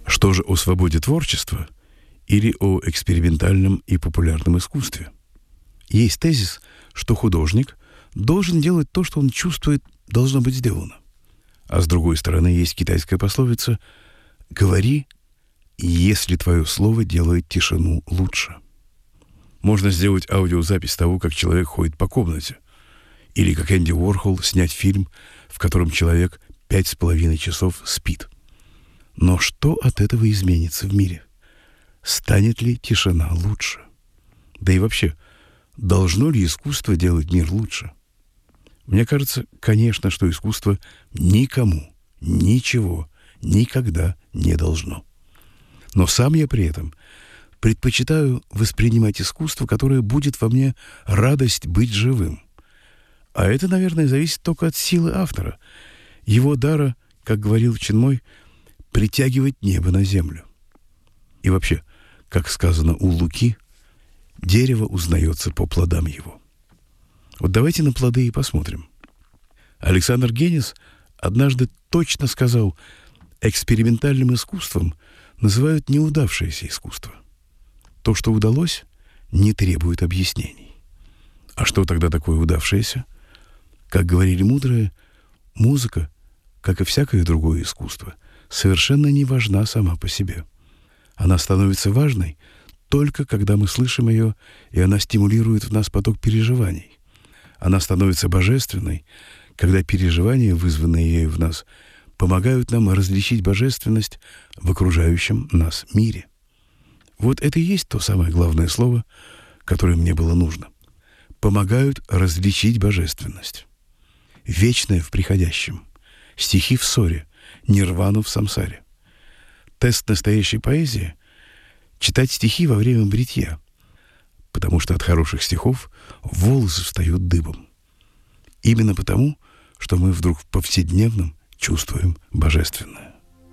Что же о свободе творчества или о экспериментальном и популярном искусстве? Есть тезис, что художник должен делать то, что он чувствует, должно быть сделано. А с другой стороны, есть китайская пословица «говори, если твое слово делает тишину лучше». Можно сделать аудиозапись того, как человек ходит по комнате. Или, как Энди Уорхол, снять фильм, в котором человек 5,5 часов спит. Но что от этого изменится в мире? Станет ли тишина лучше? Да и вообще, должно ли искусство делать мир лучше? Мне кажется, конечно, что искусство никому ничего никогда не должно. Но сам я при этом предпочитаю воспринимать искусство, которое будет во мне радость быть живым. А это, наверное, зависит только от силы автора, его дара, как говорил Чинмой, притягивать небо на землю. И вообще, как сказано у Луки, дерево узнается по плодам его. Вот давайте на плоды и посмотрим. Александр Генис однажды точно сказал, экспериментальным искусством называют неудавшееся искусство. То, что удалось, не требует объяснений. А что тогда такое удавшееся? Как говорили мудрые, музыка, как и всякое другое искусство, совершенно не важна сама по себе. Она становится важной только когда мы слышим ее, и она стимулирует в нас поток переживаний. Она становится божественной, когда переживания, вызванные ею в нас, помогают нам различить божественность в окружающем нас мире. Вот это и есть то самое главное слово, которое мне было нужно. Помогают различить божественность. Вечное в приходящем. Стихи в ссоре, нирвану в самсаре. Тест настоящей поэзии — читать стихи во время бритья, потому что от хороших стихов волосы встают дыбом. Именно потому, что мы вдруг в повседневном чувствуем божественное.